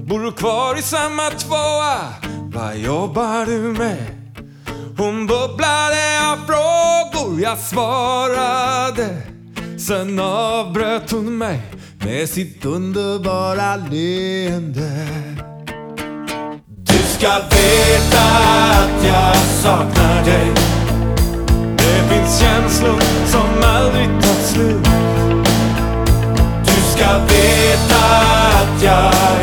Bor du kvar i samma tvåa? Vad jobbar du med? Hon bubblade av frågor, jag svarade. Sen avbröt hon mig med sitt underbara leende. Du ska veta att jag saknar dig. Det finns känslor som aldrig tar slut. Du ska veta att jag